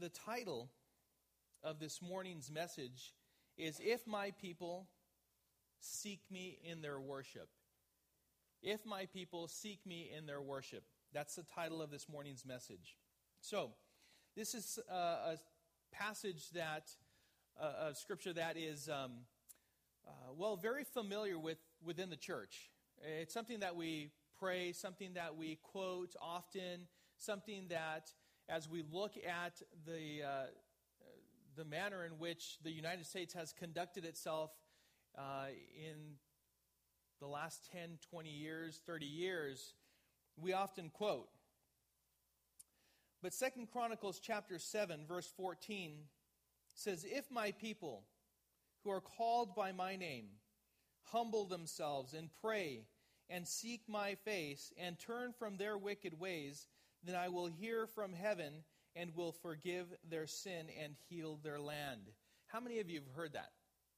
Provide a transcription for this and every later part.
the title of this morning's message is If My People Seek Me in Their Worship. If My People Seek Me in Their Worship. That's the title of this morning's message. So, this is a passage that, of Scripture that is, very familiar within the church. It's something that we pray, something that we quote often, something that, as we look at the manner in which the United States has conducted itself in the last 10, 20 years, 30 years, we often quote. But 2 Chronicles chapter 7, verse 14 says, If my people who are called by my name humble themselves and pray and seek my face and turn from their wicked ways, then I will hear from heaven and will forgive their sin and heal their land. How many of you have heard that?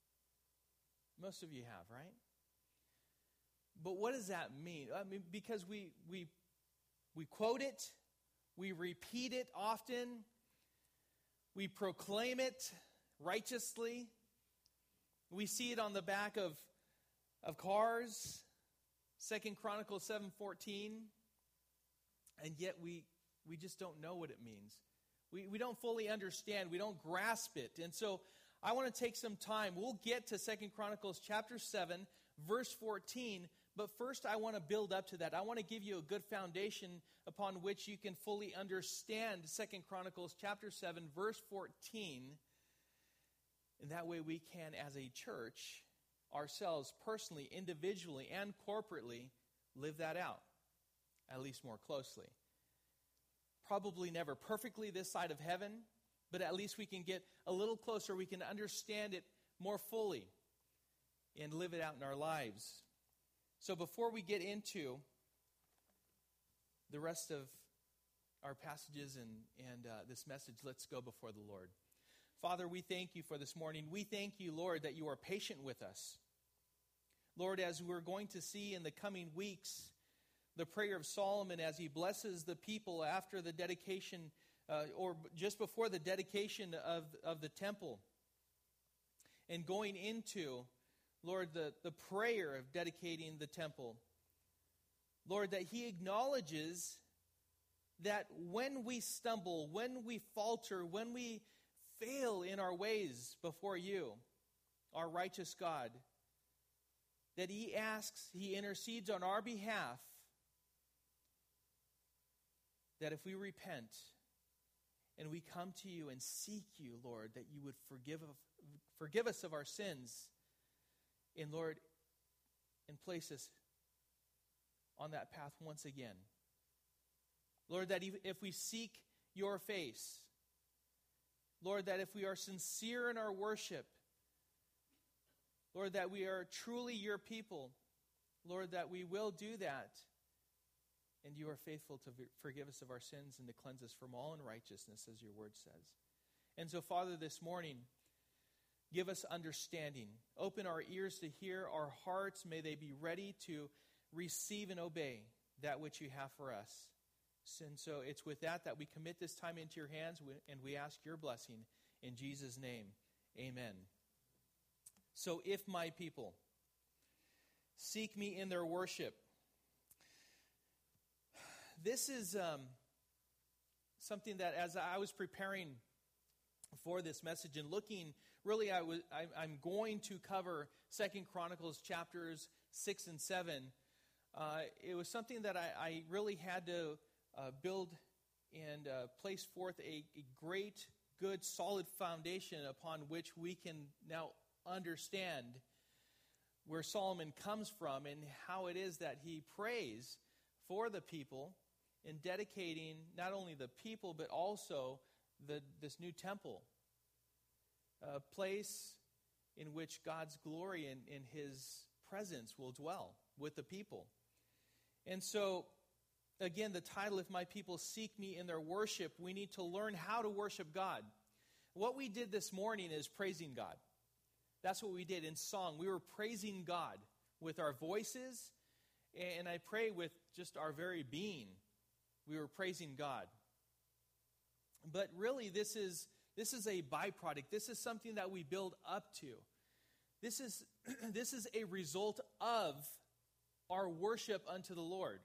Most of you have, right? But what does that mean? I mean, because we quote it, we repeat it often, we proclaim it righteously, we see it on the back of cars, 2 Chronicles 7:14, and yet we just don't know what it means. We don't fully understand, we don't grasp it. And so I want to take some time. We'll get to 2 Chronicles chapter 7, verse 14, but first I want to build up to that. I want to give you a good foundation upon which you can fully understand 2 Chronicles chapter 7, verse 14. And that way we can, as a church, ourselves personally, individually, and corporately, live that out, at least more closely. Probably never perfectly this side of heaven, but at least we can get a little closer. We can understand it more fully and live it out in our lives. So before we get into the rest of our passages and this message, let's go before the Lord. Father, we thank you for this morning. We thank you, Lord, that you are patient with us. Lord, as we're going to see in the coming weeks, the prayer of Solomon as he blesses the people after the dedication, or just before the dedication of the temple, and going into, Lord, the prayer of dedicating the temple. Lord, that he acknowledges that when we stumble, when we falter, when we fail in our ways before you, our righteous God, that he intercedes on our behalf, that if we repent and we come to you and seek you, Lord, that you would forgive us of our sins, and Lord, and place us on that path once again. Lord, that if we seek your face, Lord, that if we are sincere in our worship, Lord, that we are truly your people, Lord, that we will do that, and you are faithful to forgive us of our sins and to cleanse us from all unrighteousness, as your word says. And so, Father, this morning, give us understanding. Open our ears to hear, our hearts, may they be ready to receive and obey that which you have for us. And so it's with that we commit this time into your hands, and we ask your blessing in Jesus' name. Amen. So if my people seek me in their worship. This is something that as I was preparing for this message and looking, really I'm going to cover 2 Chronicles chapters 6 and 7. It was something that I really had to build and place forth a great, good, solid foundation upon which we can now understand where Solomon comes from and how it is that he prays for the people in dedicating not only the people but also this new temple, a place in which God's glory and his presence will dwell with the people. And so, again, the title, If My People Seek Me in Their Worship, we need to learn how to worship God. What we did this morning is praising God. That's what we did in song. We were praising God with our voices, and I pray with just our very being. We were praising God. But really, this is a byproduct. This is something that we build up to. This is a result of our worship unto the Lord.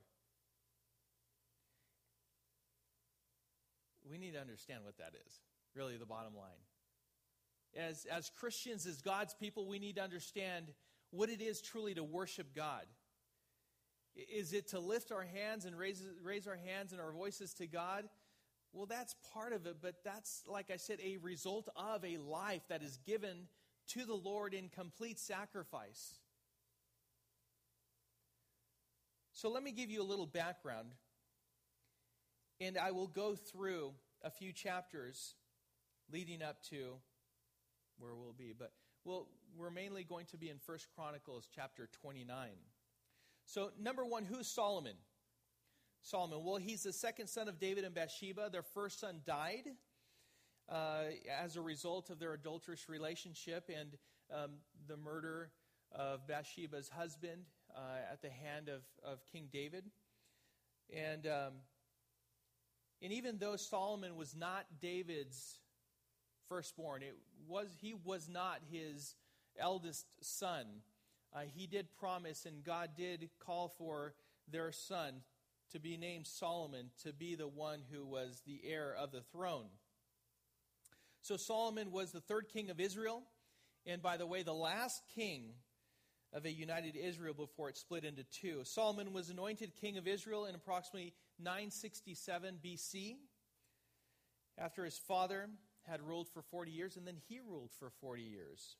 We need to understand what that is, really the bottom line. As Christians, as God's people, we need to understand what it is truly to worship God. Is it to lift our hands and raise our hands and our voices to God? Well, that's part of it, but that's, like I said, a result of a life that is given to the Lord in complete sacrifice. So let me give you a little background, and I will go through a few chapters leading up to where we'll be. But we're mainly going to be in 1 Chronicles chapter 29. So, number one, who's Solomon? Solomon, well, he's the second son of David and Bathsheba. Their first son died as a result of their adulterous relationship and the murder of Bathsheba's husband at the hand of King David. And even though Solomon was not David's firstborn, he was not his eldest son. He did promise, and God did call for their son to be named Solomon, to be the one who was the heir of the throne. So Solomon was the third king of Israel, and by the way, the last king of a united Israel before it split into two. Solomon was anointed king of Israel in approximately 967 BC, after his father had ruled for 40 years, and then he ruled for 40 years.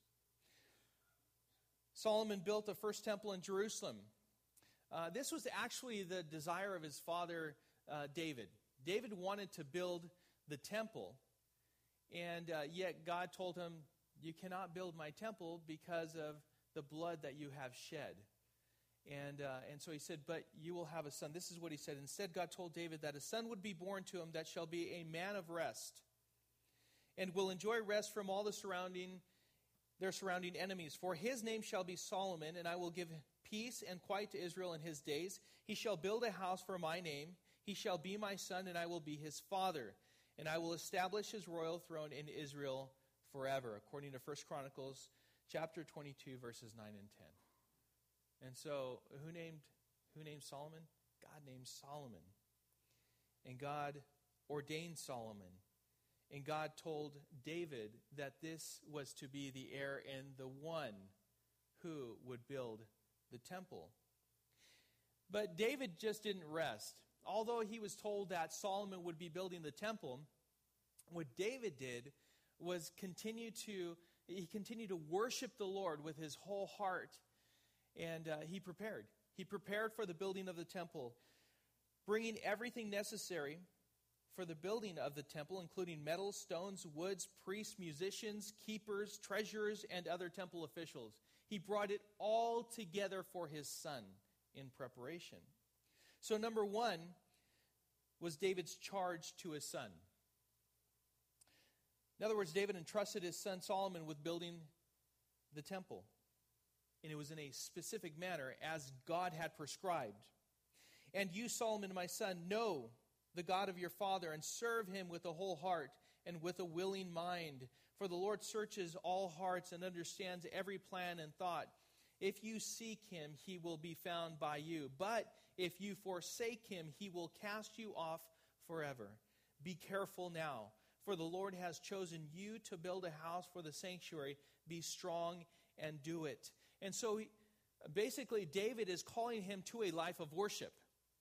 Solomon built the first temple in Jerusalem. This was actually the desire of his father, David. David wanted to build the temple, and yet God told him, you cannot build my temple because of the blood that you have shed. And so he said, but you will have a son. This is what he said. Instead, God told David that a son would be born to him that shall be a man of rest, and will enjoy rest from all their surrounding enemies. For his name shall be Solomon, and I will give peace and quiet to Israel in his days. He shall build a house for my name. He shall be my son, and I will be his father. And I will establish his royal throne in Israel forever, according to 1 Chronicles chapter 22, verses 9 and 10. And so, who named Solomon? God named Solomon. And God ordained Solomon. And God told David that this was to be the heir and the one who would build the temple. But David just didn't rest. Although he was told that Solomon would be building the temple, what David did was continue to worship the Lord with his whole heart. And he prepared. He prepared for the building of the temple, bringing everything necessary for the building of the temple, including metals, stones, woods, priests, musicians, keepers, treasurers, and other temple officials. He brought it all together for his son in preparation. So number one was David's charge to his son. In other words, David entrusted his son Solomon with building the temple. And it was in a specific manner as God had prescribed. And you, Solomon, my son, know the God of your father, and serve him with a whole heart and with a willing mind. For the Lord searches all hearts and understands every plan and thought. If you seek him, he will be found by you. But if you forsake him, he will cast you off forever. Be careful now, for the Lord has chosen you to build a house for the sanctuary. Be strong and do it. And so basically David is calling him to a life of worship,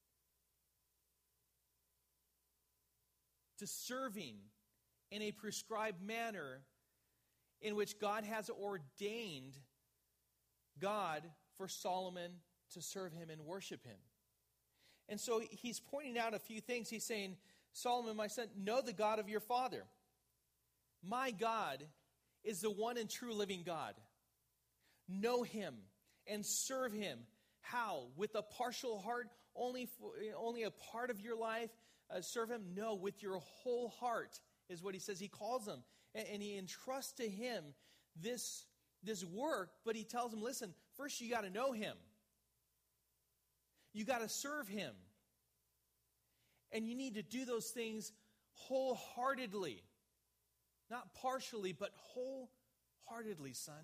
to serving in a prescribed manner in which God has ordained God for Solomon to serve him and worship him. And so he's pointing out a few things. He's saying, Solomon, my son, know the God of your father. My God is the one and true living God. Know him and serve him. How? With a partial heart? Only a part of your life? Serve him? No, with your whole heart is what he says. He calls them, and he entrusts to him this work, but he tells him, listen, first you got to know him. You got to serve him. And you need to do those things wholeheartedly. Not partially, but wholeheartedly, son.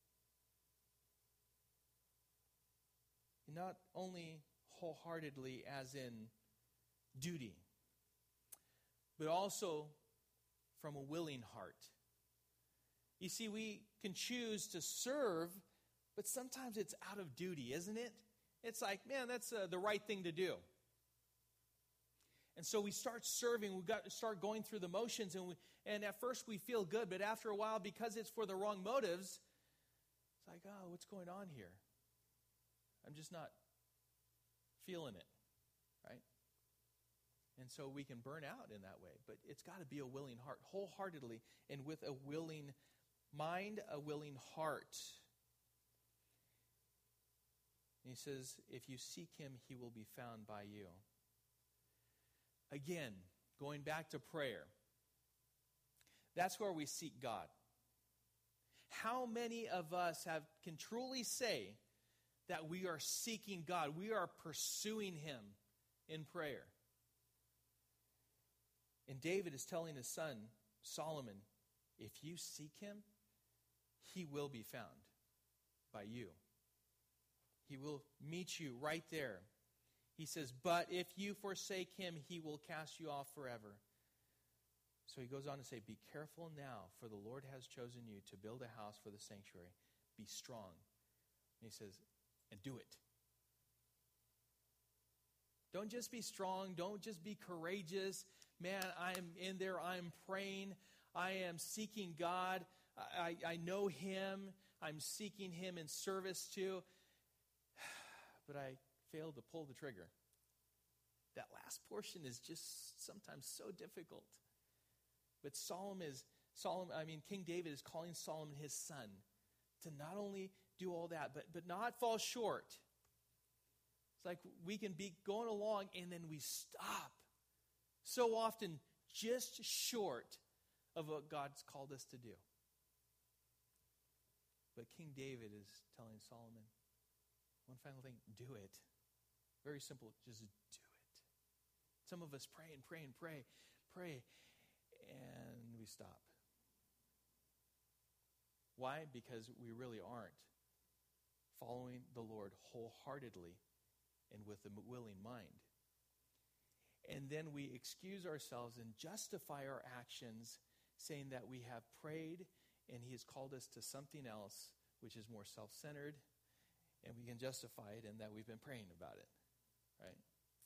Not only wholeheartedly as in duty, but also from a willing heart. You see, we can choose to serve, but sometimes it's out of duty, isn't it? It's like, man, that's the right thing to do. And so we start serving, we've got to start going through the motions, and at first we feel good, but after a while, because it's for the wrong motives, it's like, oh, what's going on here? I'm just not feeling it, right? And so we can burn out in that way, but it's got to be a willing heart, wholeheartedly, and with a willing mind, a willing heart. And he says, if you seek him, he will be found by you. Again, going back to prayer, that's where we seek God. How many of us can truly say that we are seeking God, we are pursuing him in prayer? And David is telling his son, Solomon, if you seek him, he will be found by you. He will meet you right there. He says, but if you forsake him, he will cast you off forever. So he goes on to say, be careful now, for the Lord has chosen you to build a house for the sanctuary. Be strong. And he says, and do it. Don't just be strong. Don't just be courageous. Man, I'm in there. I'm praying. I am seeking God. I know him. I'm seeking him in service too. But I failed to pull the trigger. That last portion is just sometimes so difficult. But King David is calling Solomon his son to not only do all that, but not fall short. It's like we can be going along and then we stop. So often just short of what God's called us to do. But King David is telling Solomon, one final thing, do it. Very simple, just do it. Some of us pray and pray and pray, and we stop. Why? Because we really aren't following the Lord wholeheartedly and with a willing mind. And then we excuse ourselves and justify our actions, saying that we have prayed and he has called us to something else, which is more self-centered, and we can justify it in that we've been praying about it, right?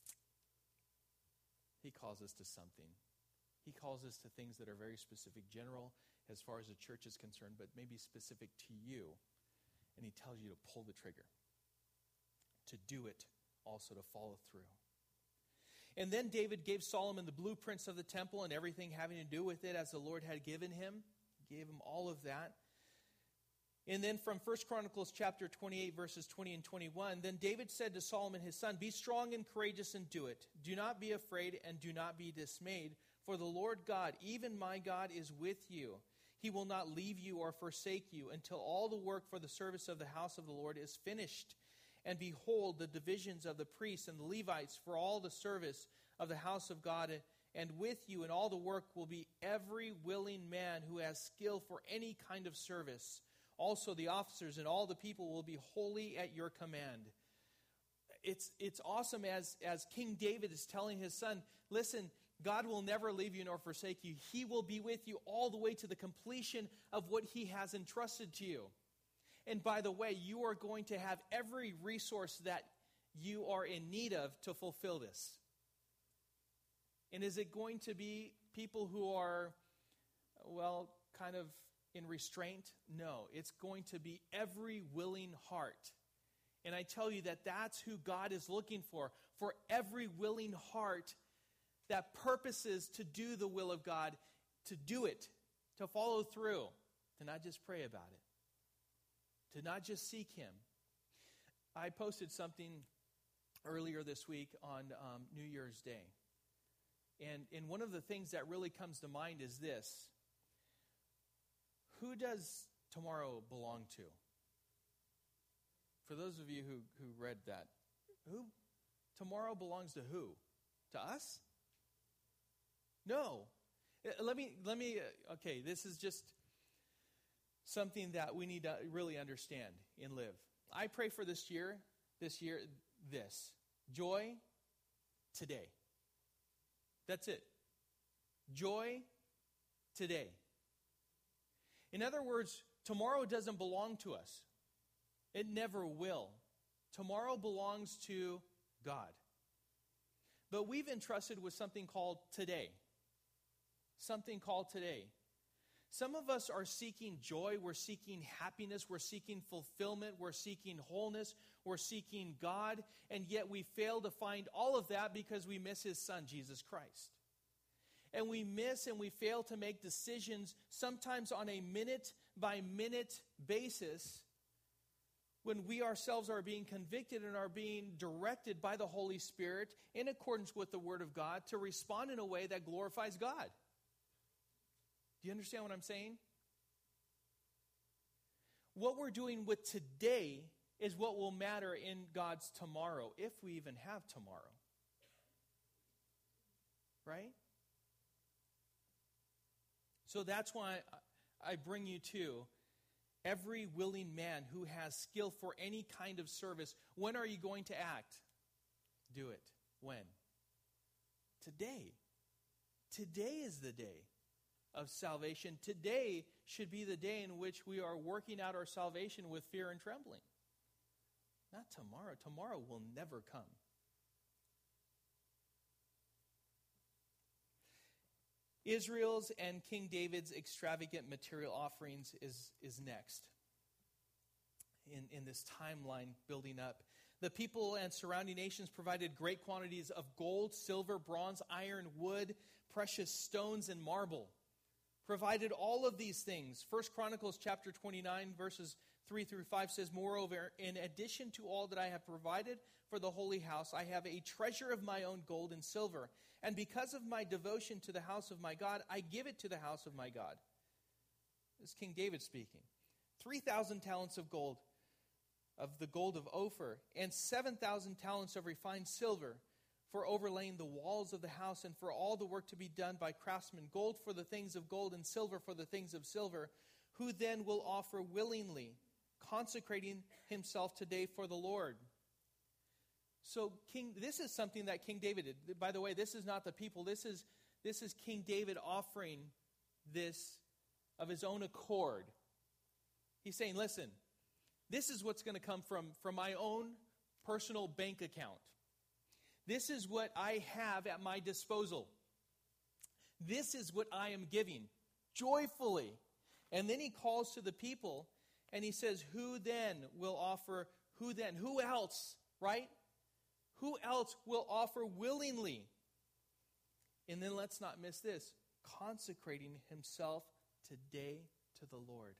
He calls us to something. He calls us to things that are very specific, general, as far as the church is concerned, but maybe specific to you. And he tells you to pull the trigger, to do it, also to follow through. And then David gave Solomon the blueprints of the temple and everything having to do with it as the Lord had given him. He gave him all of that. And then from 1 Chronicles chapter 28, verses 20 and 21, then David said to Solomon his son, be strong and courageous and do it. Do not be afraid and do not be dismayed, for the Lord God, even my God, is with you. He will not leave you or forsake you until all the work for the service of the house of the Lord is finished. And behold, the divisions of the priests and the Levites for all the service of the house of God, and with you in all the work will be every willing man who has skill for any kind of service. Also the officers and all the people will be wholly at your command. It's awesome as King David is telling his son, listen, God will never leave you nor forsake you. He will be with you all the way to the completion of what he has entrusted to you. And by the way, you are going to have every resource that you are in need of to fulfill this. And is it going to be people who are, kind of in restraint? No, it's going to be every willing heart. And I tell you that that's who God is looking for every willing heart that purposes to do the will of God, to do it, to follow through, to not just pray about it, to not just seek him. I posted something earlier this week on New Year's Day. And one of the things that really comes to mind is this. Who does tomorrow belong to? For those of you who read that, who? Tomorrow belongs to who? To us? No. Okay, this is just something that we need to really understand and live. I pray for this year, joy today. That's it. Joy today. In other words, tomorrow doesn't belong to us. It never will. Tomorrow belongs to God. But we've entrusted with something called today. Something called today. Some of us are seeking joy, we're seeking happiness, we're seeking fulfillment, we're seeking wholeness, we're seeking God, and yet we fail to find all of that because we miss His Son, Jesus Christ. And we miss and we fail to make decisions sometimes on a minute-by-minute basis when we ourselves are being convicted and are being directed by the Holy Spirit in accordance with the Word of God to respond in a way that glorifies God. Do you understand what I'm saying? What we're doing with today is what will matter in God's tomorrow, if we even have tomorrow. Right? So that's why I bring you to every willing man who has skill for any kind of service. When are you going to act? Do it. When? Today. Today is the day of salvation. Today should be the day in which we are working out our salvation with fear and trembling. Not tomorrow. Tomorrow will never come. Israel's and King David's extravagant material offerings is next in this timeline building up. The people and surrounding nations provided great quantities of gold, silver, bronze, iron, wood, precious stones, and marble. Provided all of these things. 1 Chronicles chapter 29 verses 3 through 5 says, "Moreover, in addition to all that I have provided for the holy house, I have a treasure of my own gold and silver. And because of my devotion to the house of my God, I give it to the house of my God." This is King David speaking. 3,000 talents of gold, of the gold of Ophir, and 7,000 talents of refined silver, for overlaying the walls of the house, and for all the work to be done by craftsmen, gold for the things of gold, and silver for the things of silver. Who then will offer willingly, consecrating himself today for the Lord? So this is something that King David did. By the way, this is not the people. This is King David offering this of his own accord. He's saying, listen, this is what's going to come from my own personal bank account. This is what I have at my disposal. This is what I am giving joyfully. And then he calls to the people and he says, who then will offer, who then? Who else, right? Who else will offer willingly? And then let's not miss this, consecrating himself today to the Lord.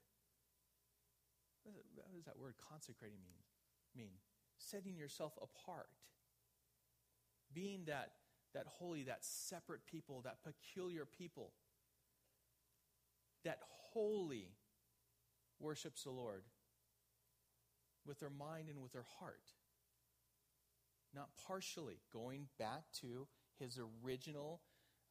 What does that word consecrating mean? Setting yourself apart. Being that holy, that separate people, that peculiar people, that wholly worships the Lord with their mind and with their heart. Not partially, going back to his original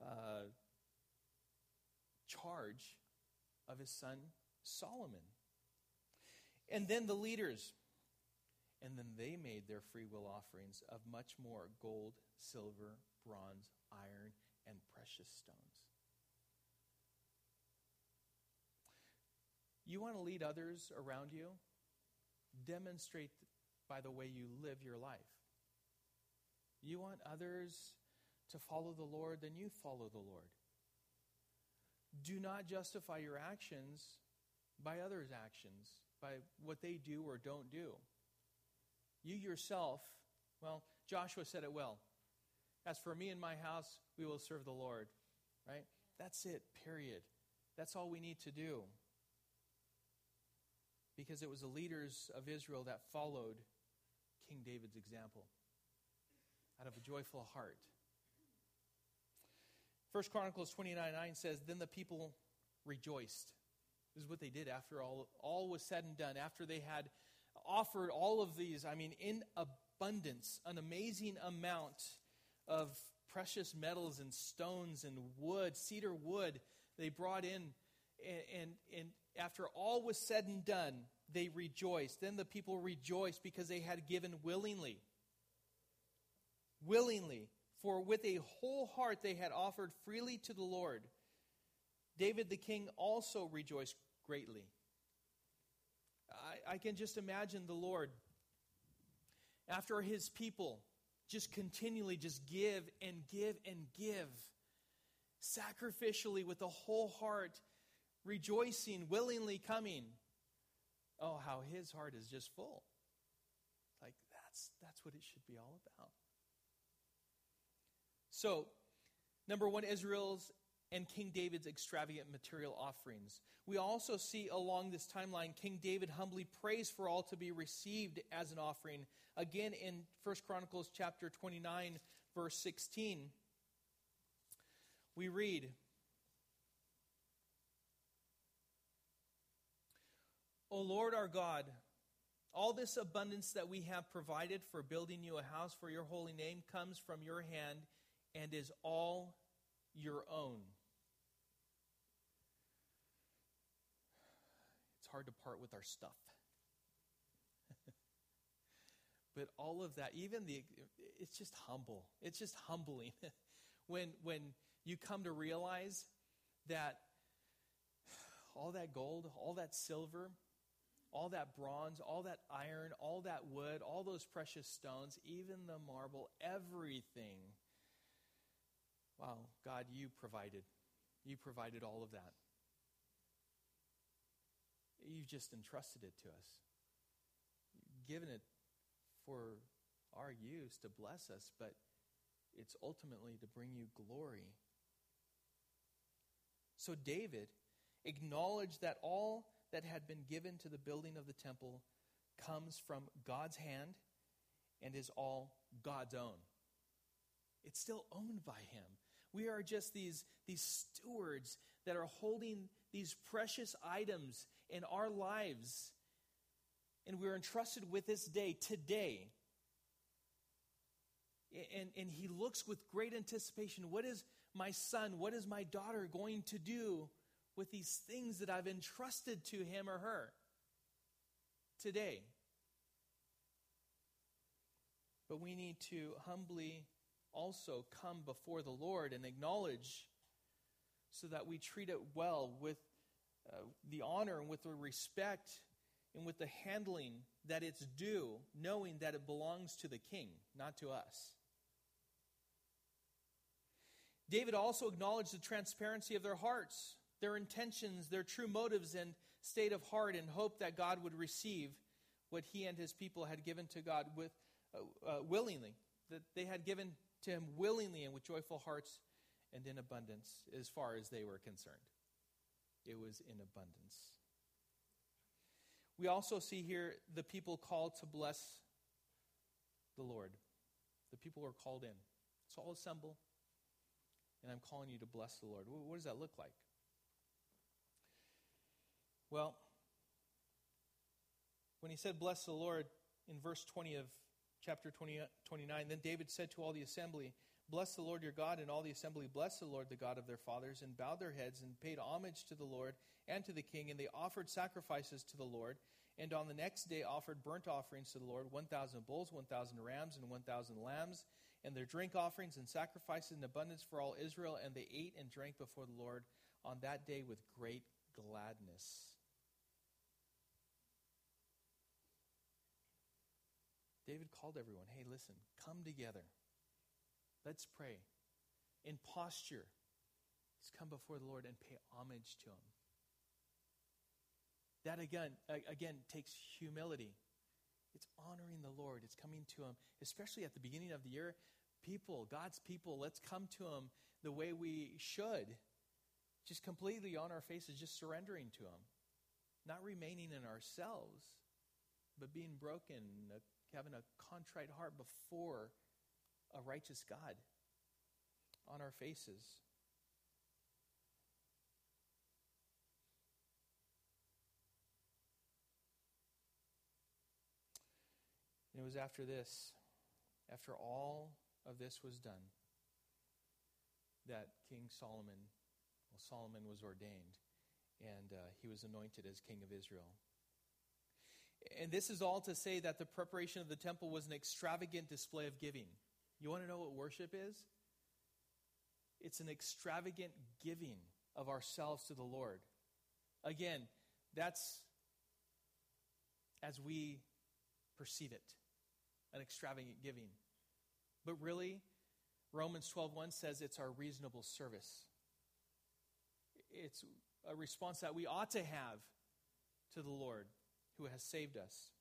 charge of his son Solomon. And then the leaders. And then they made their free will offerings of much more gold, silver, bronze, iron, and precious stones. You want to lead others around you? Demonstrate by the way you live your life. You want others to follow the Lord, then you follow the Lord. Do not justify your actions by others' actions, by what they do or don't do. You yourself, well, Joshua said it well. As for me and my house, we will serve the Lord. Right? That's it, period. That's all we need to do. Because it was the leaders of Israel that followed King David's example out of a joyful heart. 1 Chronicles 29:9 says, "Then the people rejoiced." This is what they did after all was said and done. After they had offered all of these, in abundance, an amazing amount of precious metals and stones and wood, cedar wood, they brought in. And after all was said and done, they rejoiced. Then the people rejoiced because they had given willingly. Willingly. For with a whole heart they had offered freely to the Lord. David the king also rejoiced greatly. I can just imagine the Lord, after his people just continually just give and give and give, sacrificially with a whole heart, rejoicing, willingly coming. Oh, how his heart is just full. Like, that's what it should be all about. So, number one, Israel's and King David's extravagant material offerings. We also see along this timeline, King David humbly prays for all to be received as an offering. Again, in 1 Chronicles chapter 29, verse 16, we read, O Lord our God, all this abundance that we have provided for building you a house for your holy name comes from your hand and is all your own. It's hard to part with our stuff. But all of that, it's just humble. It's just humbling when you come to realize that all that gold, all that silver, all that bronze, all that iron, all that wood, all those precious stones, even the marble, everything. Wow, God, you provided. You provided all of that. You've just entrusted it to us. You've given it for our use to bless us, but it's ultimately to bring you glory. So David acknowledged that all that had been given to the building of the temple comes from God's hand and is all God's own. It's still owned by him. We are just these stewards that are holding these precious items in our lives. And we're entrusted with this day, today. And he looks with great anticipation. What is my son, what is my daughter going to do with these things that I've entrusted to him or her today? But we need to humbly also come before the Lord and acknowledge, so that we treat it well with the honor and with the respect and with the handling that it's due, knowing that it belongs to the king, not to us. David also acknowledged the transparency of their hearts, their intentions, their true motives and state of heart, and hope that God would receive what he and his people had given to God with willingly, that they had given to him willingly and with joyful hearts and in abundance as far as they were concerned. It was in abundance. We also see here the people called to bless the Lord. The people are called in. So all assemble, and I'm calling you to bless the Lord. What does that look like? Well, when he said bless the Lord in verse 20 of chapter 29, then David said to all the assembly, bless the Lord your God, and all the assembly blessed the Lord, the God of their fathers, and bowed their heads and paid homage to the Lord and to the king, and they offered sacrifices to the Lord, and on the next day offered burnt offerings to the Lord, 1,000 bulls, 1,000 rams, and 1,000 lambs, and their drink offerings and sacrifices in abundance for all Israel, and they ate and drank before the Lord on that day with great gladness. David called everyone, hey, listen, come together. Let's pray. In posture, let's come before the Lord and pay homage to him. That again takes humility. It's honoring the Lord. It's coming to him, especially at the beginning of the year. People, God's people, let's come to him the way we should. Just completely on our faces, just surrendering to him. Not remaining in ourselves, but being broken, having a contrite heart before a righteous God on our faces. And it was after this, after all of this was done, that King Solomon, well, Solomon was ordained, and he was anointed as king of Israel. And this is all to say that the preparation of the temple was an extravagant display of giving. You want to know what worship is? It's an extravagant giving of ourselves to the Lord. Again, that's as we perceive it, an extravagant giving. But really, Romans 12:1 says it's our reasonable service. It's a response that we ought to have to the Lord who has saved us.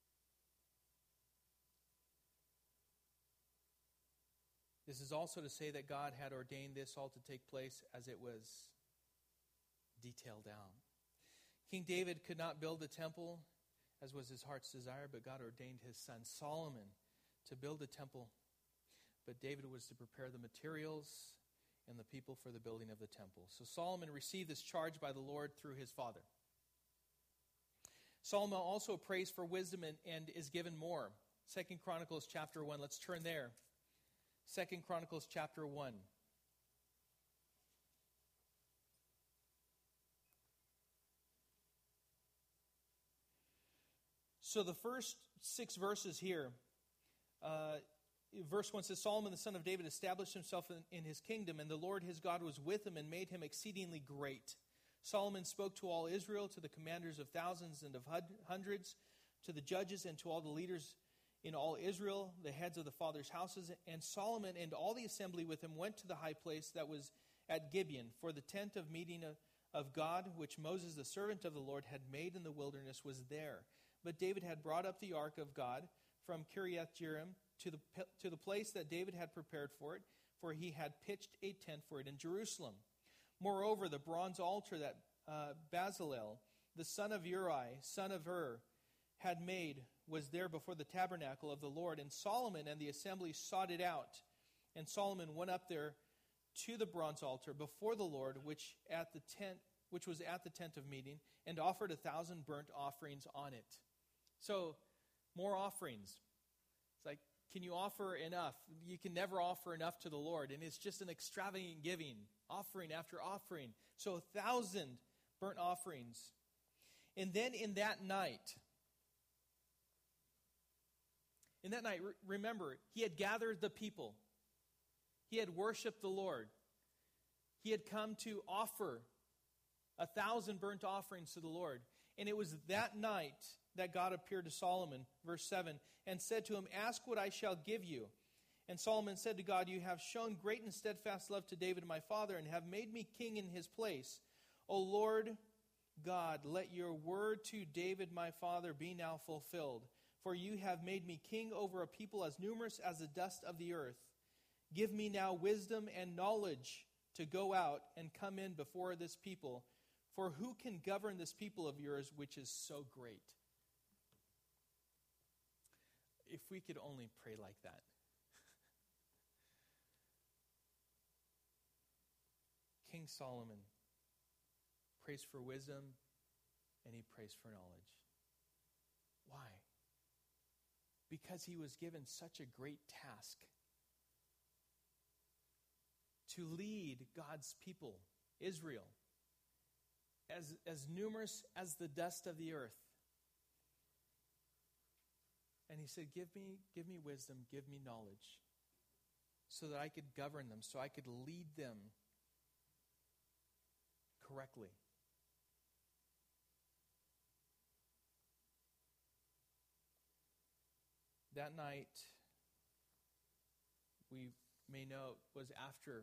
This is also to say that God had ordained this all to take place as it was detailed out. King David could not build the temple as was his heart's desire, but God ordained his son Solomon to build the temple. But David was to prepare the materials and the people for the building of the temple. So Solomon received this charge by the Lord through his father. Solomon also prays for wisdom and is given more. 2 Chronicles chapter 1. Let's turn there. 2 Chronicles chapter 1. So the first 6 verses here, verse 1 says, Solomon the son of David established himself in his kingdom, and the Lord his God was with him and made him exceedingly great. Solomon spoke to all Israel, to the commanders of thousands and of hundreds, to the judges and to all the leaders in all Israel, the heads of the fathers' houses. And Solomon and all the assembly with him went to the high place that was at Gibeon, for the tent of meeting of God, which Moses the servant of the Lord had made in the wilderness, was there. But David had brought up the ark of God from Kiriath-Jearim to the place that David had prepared for it, for he had pitched a tent for it in Jerusalem. Moreover, the bronze altar that Bezalel, the son of Uri, son of Ur, had made was there before the tabernacle of the Lord. And Solomon and the assembly sought it out. And Solomon went up there to the bronze altar before the Lord, which was at the tent of meeting, and offered 1,000 burnt offerings on it. So, more offerings. It's like, can you offer enough? You can never offer enough to the Lord. And it's just an extravagant giving, offering after offering. So 1,000 burnt offerings. And then in that night, remember, he had gathered the people. He had worshiped the Lord. He had come to offer 1,000 burnt offerings to the Lord. And it was that night that God appeared to Solomon, verse 7, and said to him, "Ask what I shall give you." And Solomon said to God, "You have shown great and steadfast love to David my father, and have made me king in his place. O Lord God, let your word to David my father be now fulfilled. For you have made me king over a people as numerous as the dust of the earth. Give me now wisdom and knowledge to go out and come in before this people. For who can govern this people of yours, which is so great?" If we could only pray like that. King Solomon prays for wisdom and he prays for knowledge. Why? Because he was given such a great task to lead God's people, Israel, as numerous as the dust of the earth. And he said, give me wisdom, give me knowledge, so that I could govern them, so I could lead them correctly. That night, we may know, was after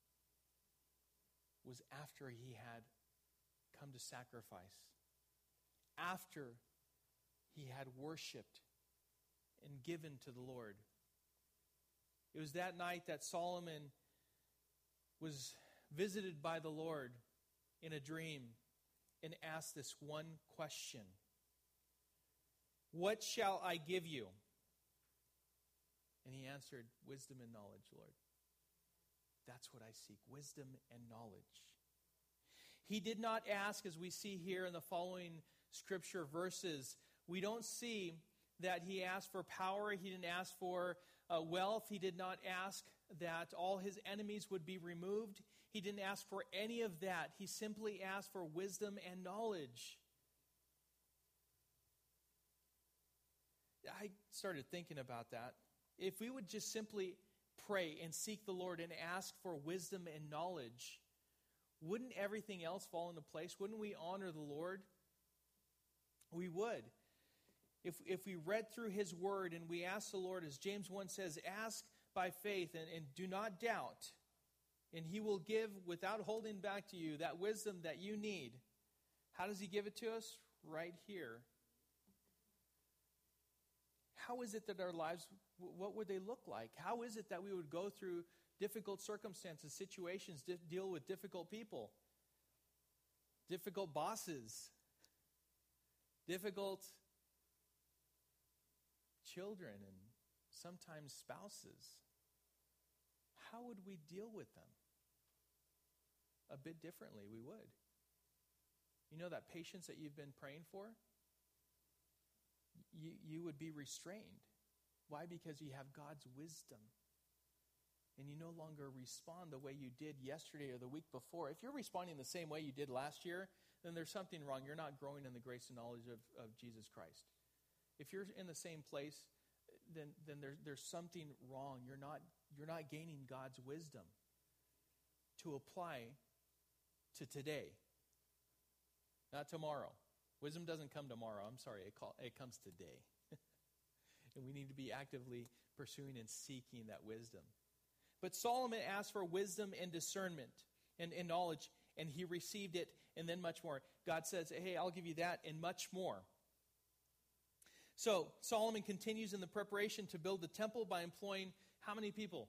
he had come to sacrifice, after he had worshipped and given to the Lord. It was that night that Solomon was visited by the Lord in a dream and asked this one question: "What shall I give you?" And he answered, "Wisdom and knowledge, Lord. That's what I seek, wisdom and knowledge." He did not ask, as we see here in the following scripture verses, we don't see that he asked for power. He didn't ask for wealth. He did not ask that all his enemies would be removed. He didn't ask for any of that. He simply asked for wisdom and knowledge. I started thinking about that. If we would just simply pray and seek the Lord and ask for wisdom and knowledge, wouldn't everything else fall into place? Wouldn't we honor the Lord? We would. If we read through his word and we ask the Lord, as James 1 says, ask by faith and do not doubt, and he will give without holding back to you that wisdom that you need. How does he give it to us? Right here. How is it that our lives, what would they look like? How is it that we would go through difficult circumstances, situations, deal with difficult people, difficult bosses, difficult children, and sometimes spouses? How would we deal with them? A bit differently, we would. You know that patience that you've been praying for? You would be restrained. Why? Because you have God's wisdom. And you no longer respond the way you did yesterday or the week before. If you're responding the same way you did last year, then there's something wrong. You're not growing in the grace and knowledge of Jesus Christ. If you're in the same place, then there's something wrong. You're not gaining God's wisdom to apply to today, not tomorrow. Wisdom doesn't come tomorrow. I'm sorry, it comes today. And we need to be actively pursuing and seeking that wisdom. But Solomon asked for wisdom and discernment and knowledge, and he received it, and then much more. God says, hey, I'll give you that and much more. So Solomon continues in the preparation to build the temple by employing how many people?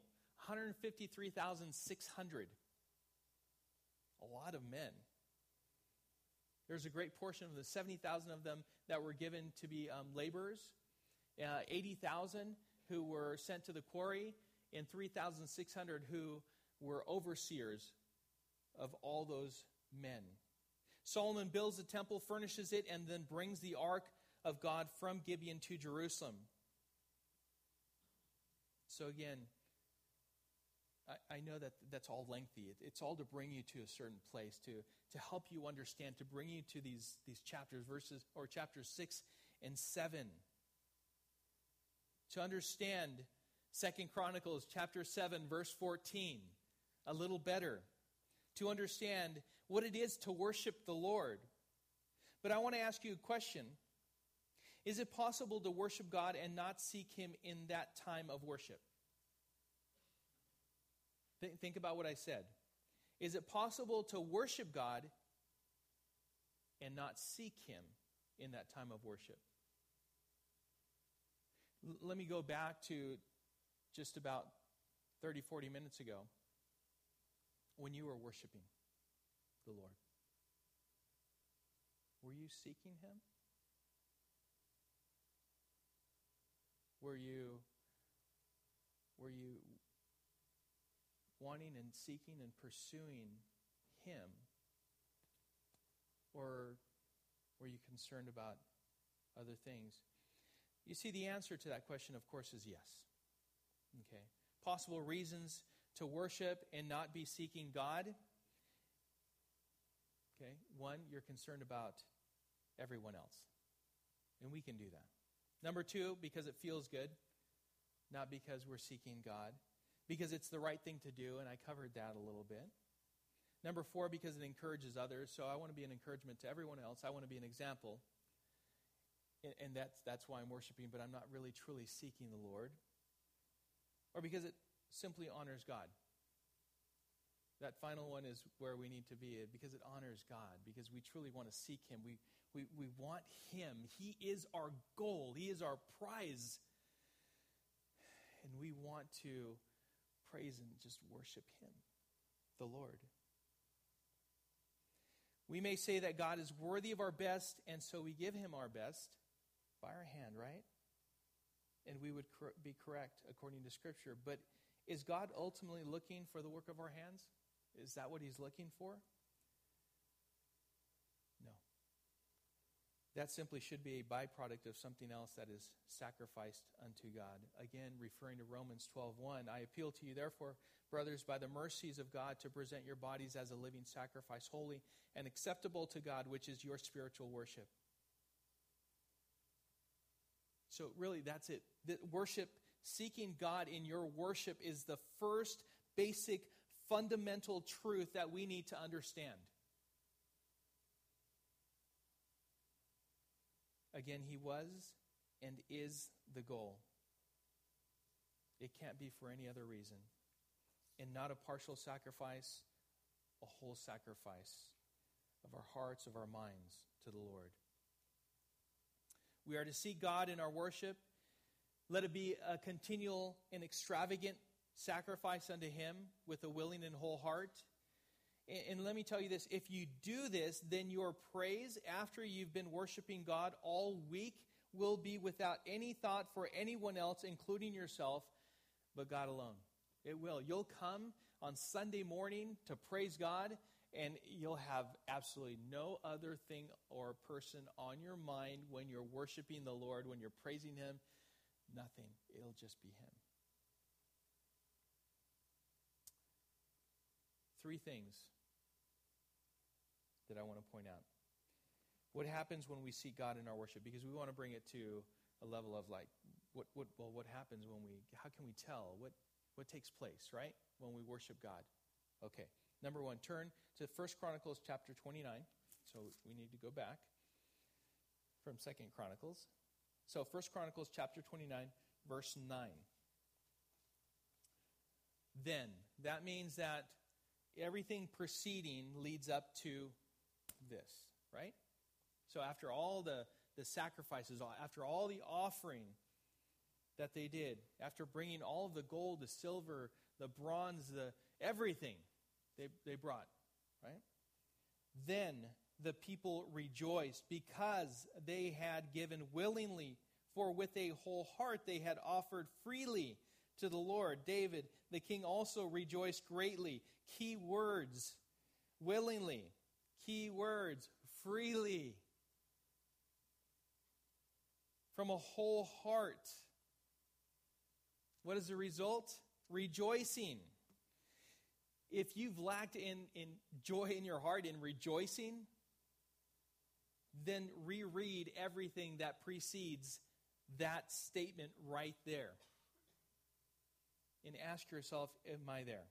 153,600. A lot of men. There's a great portion of the 70,000 of them that were given to be laborers, 80,000 who were sent to the quarry, and 3,600 who were overseers of all those men. Solomon builds the temple, furnishes it, and then brings the ark of God from Gibeon to Jerusalem. So again, I know that that's all lengthy. It's all to bring you to a certain place, to help you understand, to bring you to these chapters, chapters 6 and 7. To understand 2 Chronicles chapter 7, verse 14, a little better. To understand what it is to worship the Lord. But I want to ask you a question. Is it possible to worship God and not seek him in that time of worship? Think about what I said. Is it possible to worship God and not seek him in that time of worship? Let me go back to just about 30, 40 minutes ago when you were worshiping the Lord. Were you seeking him? Were you wanting and seeking and pursuing him? Or were you concerned about other things? You see, the answer to that question, of course, is yes. Okay. Possible reasons to worship and not be seeking God. Okay. One, you're concerned about everyone else. And we can do that. Number two, because it feels good, not because we're seeking God. Because it's the right thing to do, and I covered that a little bit. Number four, because it encourages others. So I want to be an encouragement to everyone else. I want to be an example. And that's why I'm worshiping, but I'm not really truly seeking the Lord. Or because it simply honors God. That final one is where we need to be, because it honors God, because we truly want to seek him. We want him. He is our goal. He is our prize. And we want to praise and just worship him, the Lord. We may say that God is worthy of our best, and so we give him our best by our hand, right? And we would be correct according to Scripture. But is God ultimately looking for the work of our hands? Is that what he's looking for? No. that simply should be a byproduct of something else that is sacrificed unto God. Again, referring to Romans 12:1, I appeal to you, therefore, brothers, by the mercies of God, to present your bodies as a living sacrifice, holy and acceptable to God, which is your spiritual worship. So really, that's it. The worship, seeking God in your worship is the first basic fundamental truth that we need to understand. Again, he was and is the goal. It can't be for any other reason. And not a partial sacrifice, a whole sacrifice of our hearts, of our minds to the Lord. We are to seek God in our worship. Let it be a continual and extravagant sacrifice unto Him with a willing and whole heart. And let me tell you this, if you do this, then your praise after you've been worshiping God all week will be without any thought for anyone else, including yourself, but God alone. It will. You'll come on Sunday morning to praise God, and you'll have absolutely no other thing or person on your mind when you're worshiping the Lord, when you're praising Him. Nothing. It'll just be Him. 3 things that I want to point out. What happens when we seek God in our worship? Because we want to bring it to a level of like, what happens how can we tell? What takes place, right? When we worship God. Okay. Number 1, turn to 1 Chronicles chapter 29. So we need to go back from 2 Chronicles. So 1 Chronicles chapter 29, verse 9. Then, that means that everything preceding leads up to this, right? So after all the sacrifices, after all the offering that they did, after bringing all of the gold, the silver, the bronze, the everything they brought, right? Then the people rejoiced because they had given willingly, for with a whole heart they had offered freely to the Lord. David, the king, also rejoiced greatly. Key words, willingly. Key words, freely. From a whole heart. What is the result? Rejoicing. If you've lacked in joy in your heart, in rejoicing, then reread everything that precedes that statement right there. And ask yourself, am I there?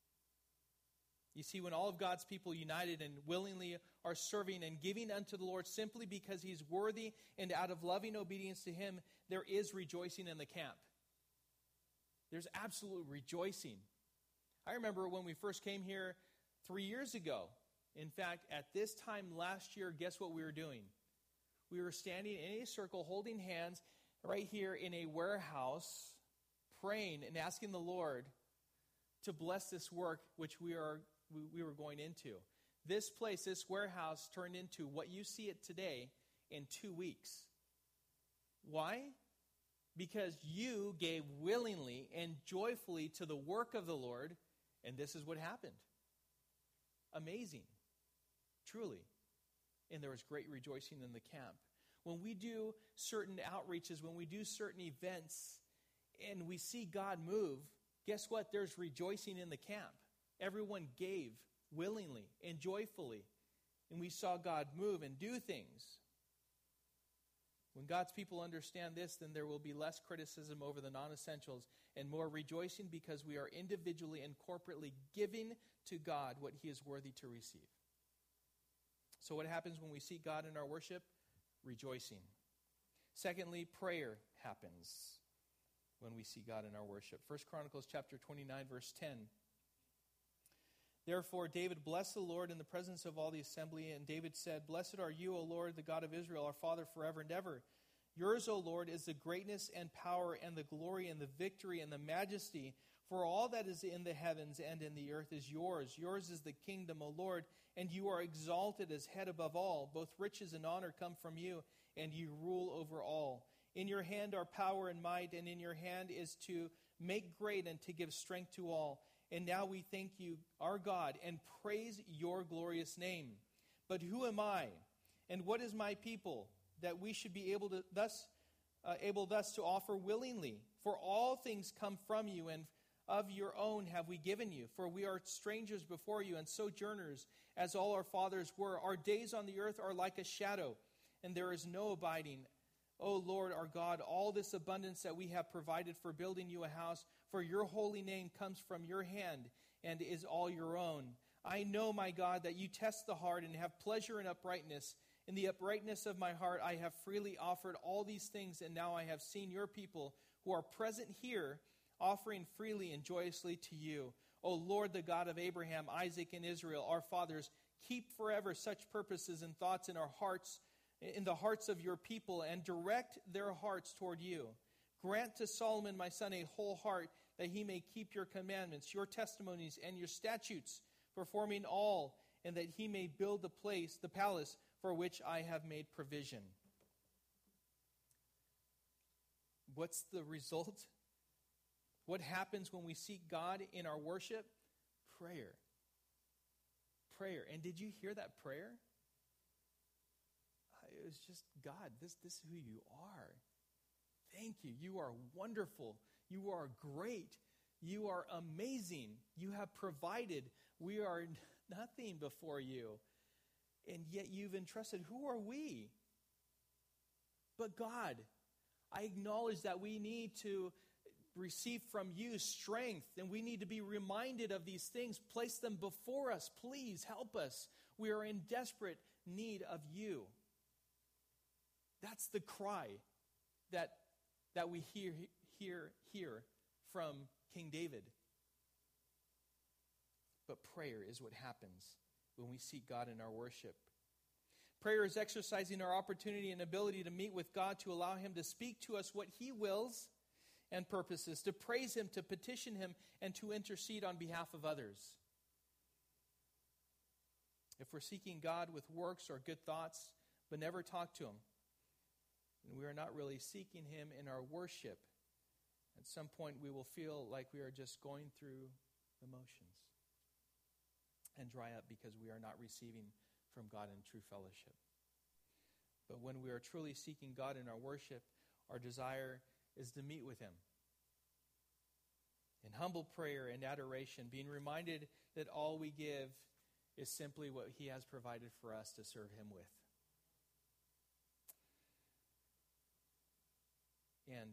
You see, when all of God's people united and willingly are serving and giving unto the Lord simply because He's worthy and out of loving obedience to Him, there is rejoicing in the camp. There's absolute rejoicing. I remember when we first came here 3 years ago. In fact, at this time last year, guess what we were doing? We were standing in a circle holding hands right here in a warehouse, praying and asking the Lord to bless this work which we were going into. This place, this warehouse, turned into what you see it today in 2 weeks. Why? Because you gave willingly and joyfully to the work of the Lord, and this is what happened. Amazing. Truly. And there was great rejoicing in the camp. When we do certain outreaches, when we do certain events, and we see God move, guess what? There's rejoicing in the camp. Everyone gave willingly and joyfully. And we saw God move and do things. When God's people understand this, then there will be less criticism over the non-essentials and more rejoicing because we are individually and corporately giving to God what He is worthy to receive. So what happens when we seek God in our worship? Rejoicing. Secondly, prayer happens when we see God in our worship. 1 Chronicles chapter 29, verse 10. Therefore David blessed the Lord in the presence of all the assembly, and David said, Blessed are you, O Lord, the God of Israel, our Father, forever and ever. Yours, O Lord, is the greatness and power and the glory and the victory and the majesty, for all that is in the heavens and in the earth is yours. Yours is the kingdom, O Lord, and you are exalted as head above all. Both riches and honor come from you, and you rule over all. In your hand are power and might, and in your hand is to make great and to give strength to all. And now we thank you, our God, and praise your glorious name. But who am I, and what is my people, that we should be able thus to offer willingly. For all things come from you, and of your own have we given you. For we are strangers before you, and sojourners, as all our fathers were. Our days on the earth are like a shadow, and there is no abiding. O Lord our God, all this abundance that we have provided for building you a house, for your holy name comes from your hand, and is all your own. I know, my God, that you test the heart and have pleasure in uprightness. In the uprightness of my heart I have freely offered all these things, and now I have seen your people who are present here offering freely and joyously to you. O Lord, the God of Abraham, Isaac, and Israel, our fathers, keep forever such purposes and thoughts in our hearts, in the hearts of your people, and direct their hearts toward you. Grant to Solomon my son a whole heart, that he may keep your commandments, your testimonies, and your statutes, performing all, and that he may build the palace for which I have made provision. What's the result? What happens when we seek God in our worship? Prayer. Prayer. And did you hear that prayer? It was just, God, this is who you are. Thank you. You are wonderful. You are great. You are amazing. You have provided. We are nothing before you. And yet you've entrusted. Who are we? But God, I acknowledge that we need to receive from you strength, and we need to be reminded of these things. Place them before us. Please help us. We are in desperate need of you. That's the cry that we hear from King David. But prayer is what happens when we seek God in our worship. Prayer is exercising our opportunity and ability to meet with God, to allow him to speak to us what he wills and purposes, to praise him, to petition him, and to intercede on behalf of others. If we're seeking God with works or good thoughts, but never talk to him, and we are not really seeking him in our worship, at some point we will feel like we are just going through the motions and dry up because we are not receiving from God in true fellowship. But when we are truly seeking God in our worship, our desire is to meet with him in humble prayer and adoration, being reminded that all we give is simply what he has provided for us to serve him with. And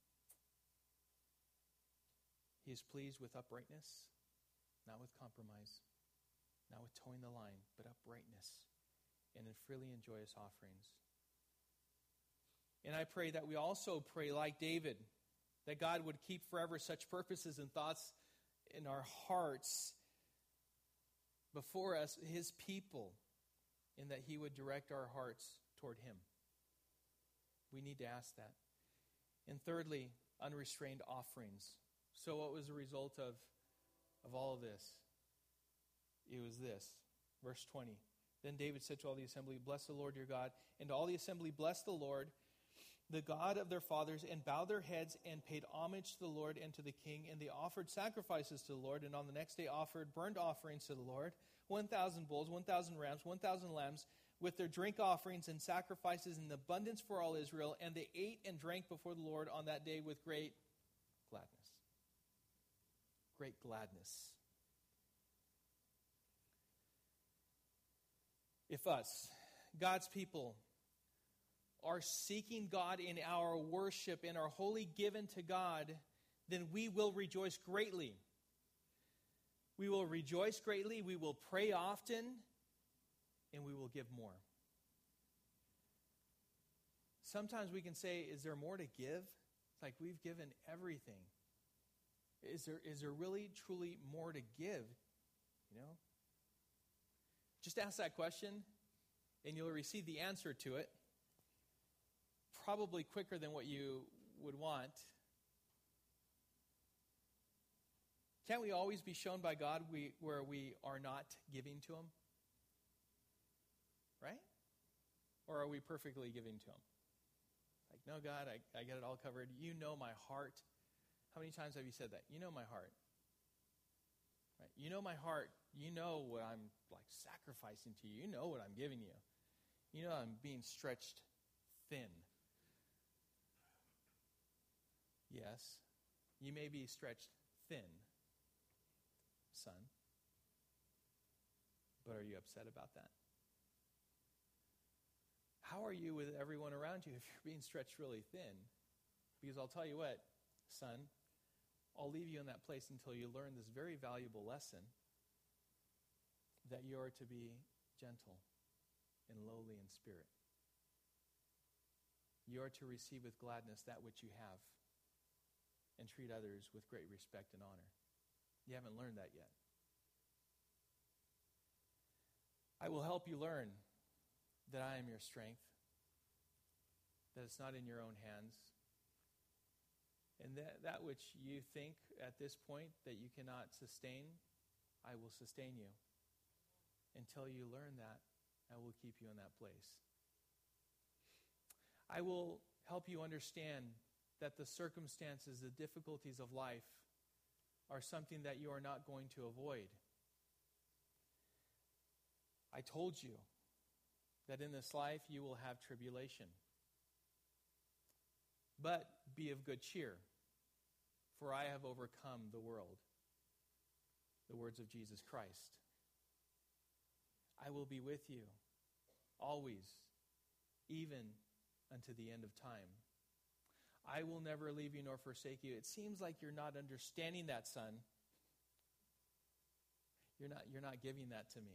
he is pleased with uprightness, not with compromise, not with towing the line, but uprightness and in freely and joyous offerings. And I pray that we also pray like David, that God would keep forever such purposes and thoughts in our hearts before us, his people, and that he would direct our hearts toward him. We need to ask that. And thirdly, unrestrained offerings. So what was the result of all of this? It was this. Verse 20. Then David said to all the assembly, "Bless the Lord your God." And all the assembly blessed the Lord, the God of their fathers, and bowed their heads and paid homage to the Lord and to the king. And they offered sacrifices to the Lord, and on the next day offered burnt offerings to the Lord, 1,000 bulls, 1,000 rams, 1,000 lambs, with their drink offerings and sacrifices in abundance for all Israel. And they ate and drank before the Lord on that day with great gladness. Great gladness. If us, God's people, are seeking God in our worship and are wholly given to God, then we will rejoice greatly. We will rejoice greatly, we will pray often, and we will give more. Sometimes we can say, is there more to give? It's like we've given everything. Is there really, truly more to give? You know? Just ask that question, and you'll receive the answer to it, probably quicker than what you would want. Can't we always be shown by God where we are not giving to him? Right? Or are we perfectly giving to him? Like, no, God, I got it all covered. You know my heart. How many times have you said that? You know my heart. Right? You know my heart. You know what I'm like sacrificing to you. You know what I'm giving you. You know I'm being stretched thin. Yes, you may be stretched thin, son. But are you upset about that? How are you with everyone around you if you're being stretched really thin? Because I'll tell you what, son, I'll leave you in that place until you learn this very valuable lesson that you are to be gentle and lowly in spirit. You are to receive with gladness that which you have and treat others with great respect and honor. You haven't learned that yet. I will help you learn that I am your strength, that it's not in your own hands, and that which you think at this point that you cannot sustain, I will sustain you. Until you learn that, I will keep you in that place. I will help you understand that the circumstances, the difficulties of life are something that you are not going to avoid. I told you that in this life you will have tribulation. But be of good cheer, for I have overcome the world. The words of Jesus Christ. I will be with you always, even unto the end of time. I will never leave you nor forsake you. It seems like you're not understanding that, son. You're not giving that to me.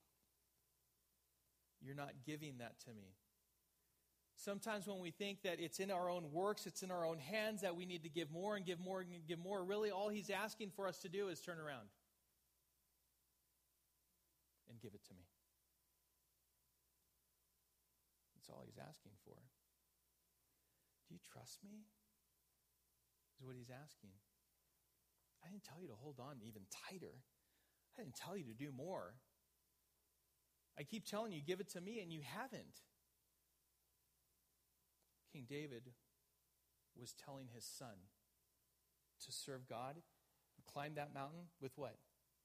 You're not giving that to me. Sometimes when we think that it's in our own works, it's in our own hands, that we need to give more and give more and give more, really all he's asking for us to do is turn around and give it to me. That's all he's asking for. Do you trust me? Is what he's asking. I didn't tell you to hold on even tighter. I didn't tell you to do more. I keep telling you, give it to me, and you haven't. King David was telling his son to serve God and climb that mountain with what?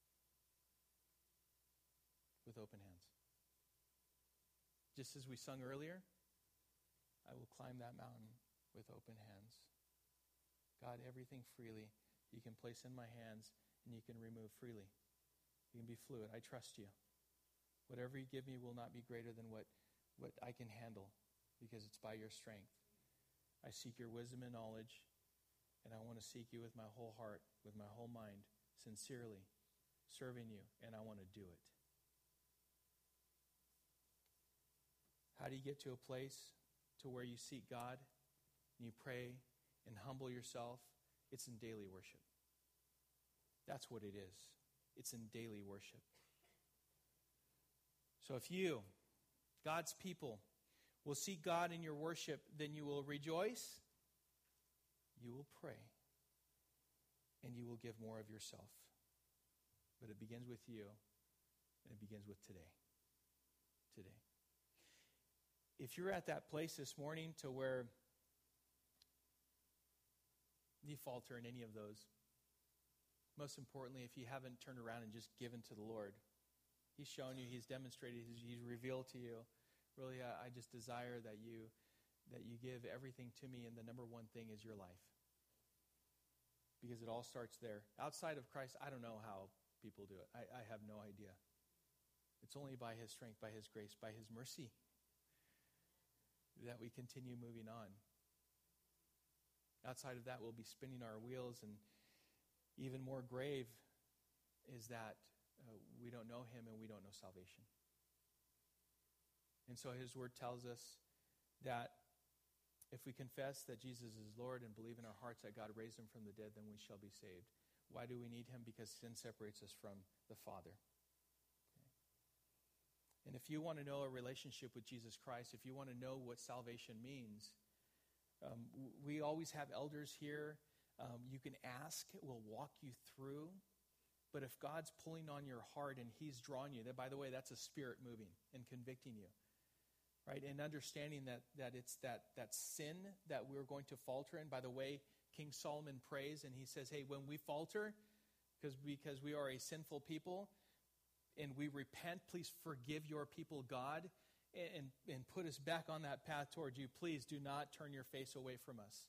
With open hands. Just as we sung earlier, I will climb that mountain with open hands. God, everything freely you can place in my hands and you can remove freely. You can be fluid. I trust you. Whatever you give me will not be greater than what I can handle, because it's by your strength. I seek your wisdom and knowledge, and I want to seek you with my whole heart, with my whole mind, sincerely, serving you, and I want to do it. How do you get to a place to where you seek God and you pray and humble yourself? It's in daily worship. That's what it is. It's in daily worship. So if you, God's people, will seek God in your worship, then you will rejoice, you will pray, and you will give more of yourself. But it begins with you, and it begins with today. Today. If you're at that place this morning to where you falter in any of those, most importantly, if you haven't turned around and just given to the Lord, he's shown you, he's demonstrated, he's revealed to you, really, I just desire that you give everything to me, and the number one thing is your life. Because it all starts there. Outside of Christ, I don't know how people do it. I have no idea. It's only by his strength, by his grace, by his mercy that we continue moving on. Outside of that, we'll be spinning our wheels, and even more grave is that we don't know him and we don't know salvation. And so his word tells us that if we confess that Jesus is Lord and believe in our hearts that God raised him from the dead, then we shall be saved. Why do we need him? Because sin separates us from the Father. Okay. And if you want to know a relationship with Jesus Christ, if you want to know what salvation means, we always have elders here. You can ask. We'll walk you through. But if God's pulling on your heart and he's drawing you, that, by the way, that's a spirit moving and convicting you. Right? And understanding that it's that sin that we're going to falter in. By the way, King Solomon prays and he says, hey, when we falter, because we are a sinful people, and we repent, please forgive your people, God. and put us back on that path towards you. Please do not turn your face away from us.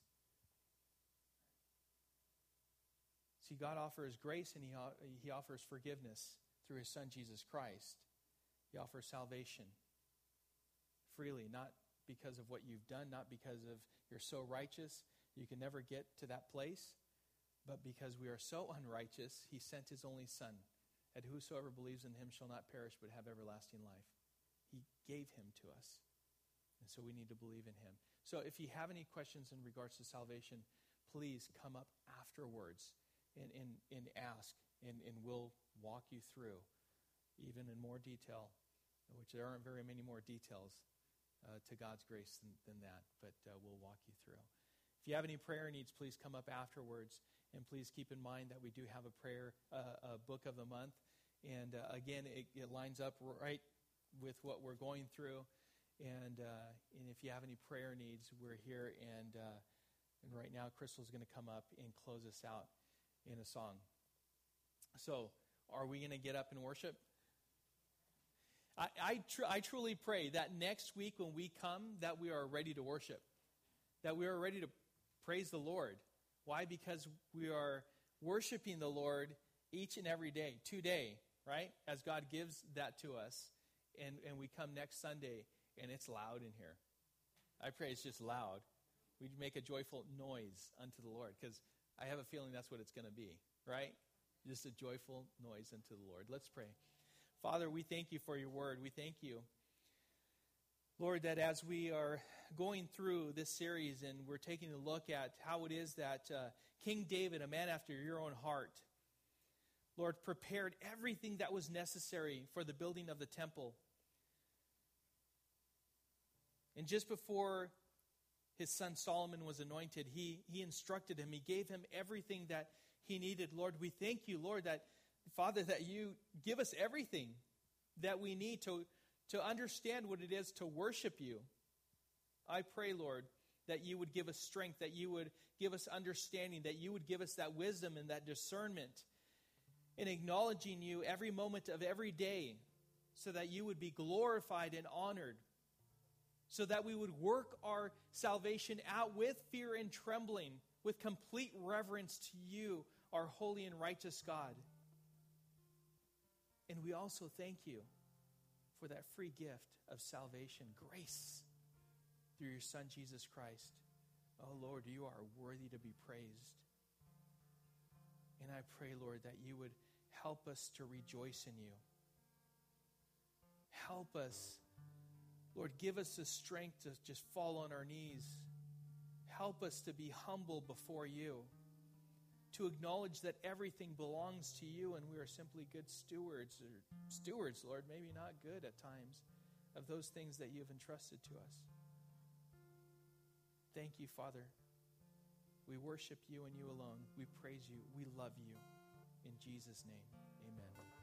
See, God offers grace and He offers forgiveness through His Son, Jesus Christ. He offers salvation freely, not because of what you've done, not because of you're so righteous you can never get to that place, but because we are so unrighteous, He sent His only Son, that whosoever believes in Him shall not perish but have everlasting life. He gave Him to us, and so we need to believe in Him. So if you have any questions in regards to salvation, please come up afterwards and ask, and we'll walk you through, even in more detail, which there aren't very many more details to God's grace than that, but we'll walk you through. If you have any prayer needs, please come up afterwards, and please keep in mind that we do have a prayer, a book of the month, and again, it lines up right with what we're going through, and if you have any prayer needs, we're here, and right now, Crystal's going to come up and close us out in a song. So, are we going to get up and worship? I truly pray that next week when we come, that we are ready to worship, that we are ready to praise the Lord. Why? Because we are worshiping the Lord each and every day, today, right? As God gives that to us, and we come next Sunday, and it's loud in here. I pray it's just loud. We make a joyful noise unto the Lord, because I have a feeling that's what it's going to be, right? Just a joyful noise unto the Lord. Let's pray. Father, we thank you for your word. We thank you, Lord, that as we are going through this series and we're taking a look at how it is that King David, a man after your own heart, Lord, prepared everything that was necessary for the building of the temple. And just before his son Solomon was anointed, he instructed him. He gave him everything that he needed. Lord, we thank you, Lord, that, Father, that you give us everything that we need to understand what it is to worship you. I pray, Lord, that you would give us strength, that you would give us understanding, that you would give us that wisdom and that discernment in acknowledging you every moment of every day, so that you would be glorified and honored, so that we would work our salvation out with fear and trembling, with complete reverence to you, our holy and righteous God. And we also thank you for that free gift of salvation, grace, through your Son, Jesus Christ. Oh, Lord, you are worthy to be praised. And I pray, Lord, that you would help us to rejoice in you. Help us, Lord, give us the strength to just fall on our knees. Help us to be humble before you, to acknowledge that everything belongs to you and we are simply good stewards, Lord, maybe not good at times, of those things that you have entrusted to us. Thank you, Father. We worship you and you alone. We praise you. We love you. In Jesus' name, amen.